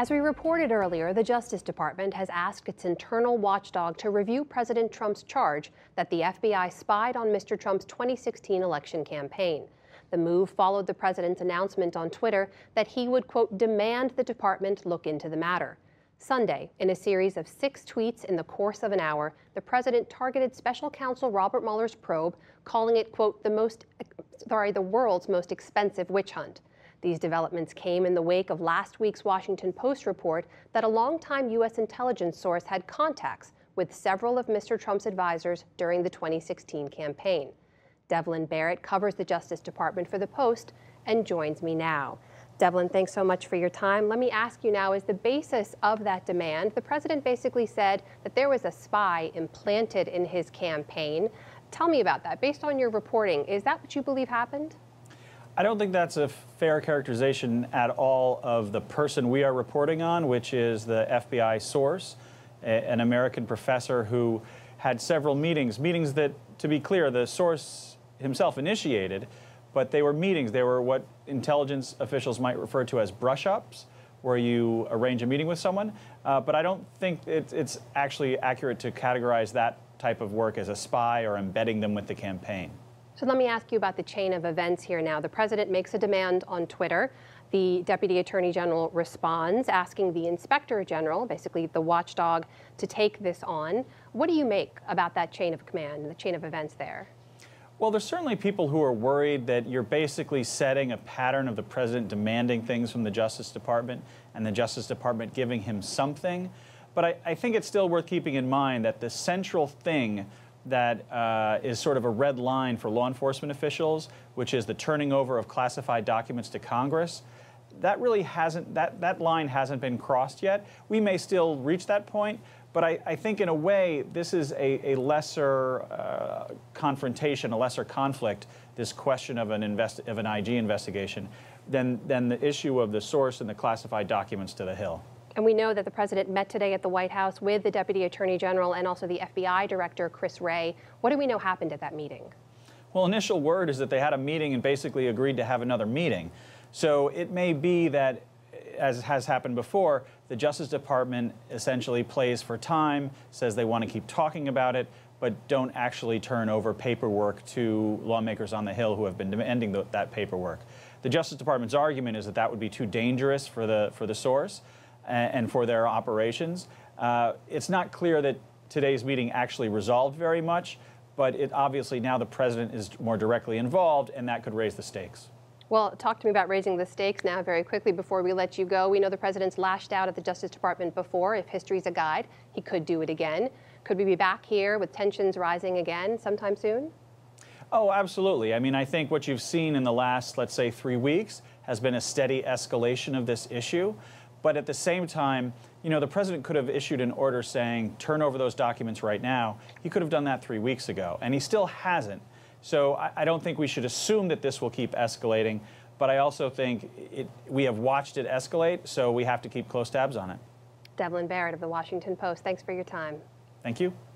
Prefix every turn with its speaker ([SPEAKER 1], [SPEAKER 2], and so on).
[SPEAKER 1] As we reported earlier, the Justice Department has asked its internal watchdog to review President Trump's charge that the FBI spied on Mr. Trump's 2016 election campaign. The move followed the president's announcement on Twitter that he would, quote, demand the department look into the matter. Sunday, in a series of 6 tweets in the course of an hour, the president targeted special counsel Robert Mueller's probe, calling it, quote, the world's most expensive witch hunt. These developments came in the wake of last week's Washington Post report that a longtime U.S. intelligence source had contacts with several of Mr. Trump's advisors during the 2016 campaign. Devlin Barrett covers the Justice Department for the Post and joins me now. Devlin, thanks so much for your time. Let me ask you now, is the basis of that demand, the president basically said that there was a spy implanted in his campaign. Tell me about that. Based on your reporting, is that what you believe happened?
[SPEAKER 2] I don't think that's a fair characterization at all of the person we are reporting on, which is the FBI source, an American professor who had several meetings that, to be clear, the source himself initiated, but they were meetings. They were what intelligence officials might refer to as brush-ups, where you arrange a meeting with someone. But I don't think it's actually accurate to categorize that type of work as a spy or embedding them with the campaign.
[SPEAKER 1] So let me ask you about the chain of events here now. The president makes a demand on Twitter. The Deputy Attorney General responds, asking the Inspector General, basically the watchdog, to take this on. What do you make about that chain of command, the chain of events there?
[SPEAKER 2] Well, there's certainly people who are worried that you're basically setting a pattern of the president demanding things from the Justice Department and the Justice Department giving him something. But I think it's still worth keeping in mind that the central thing that is sort of a red line for law enforcement officials, which is the turning over of classified documents to Congress, that really hasn't, that line hasn't been crossed yet. We may still reach that point, but I think in a way this is a lesser confrontation, a lesser conflict, this question of an IG investigation, than the issue of the source and the classified documents to the Hill.
[SPEAKER 1] And we know that the president met today at the White House with the Deputy Attorney General and also the FBI Director, Chris Wray. What do we know happened at that meeting?
[SPEAKER 2] Well, initial word is that they had a meeting and basically agreed to have another meeting. So it may be that, as has happened before, the Justice Department essentially plays for time, says they want to keep talking about it, but don't actually turn over paperwork to lawmakers on the Hill who have been demanding that paperwork. The Justice Department's argument is that that would be too dangerous for the source and for their operations. It's not clear that today's meeting actually resolved very much, but obviously now the president is more directly involved, and that could raise the stakes.
[SPEAKER 1] Well, talk to me about raising the stakes now very quickly before we let you go. We know the president's lashed out at the Justice Department before. If history's a guide, he could do it again. Could we be back here with tensions rising again sometime soon?
[SPEAKER 2] Oh, absolutely. I mean, I think what you've seen in the last, let's say, 3 weeks has been a steady escalation of this issue. But at the same time, you know, the president could have issued an order saying, turn over those documents right now. He could have done that 3 weeks ago, and he still hasn't. So I don't think we should assume that this will keep escalating, but I also think we have watched it escalate, so we have to keep close tabs on it.
[SPEAKER 1] Devlin Barrett of the Washington Post, thanks for your time.
[SPEAKER 2] Thank you.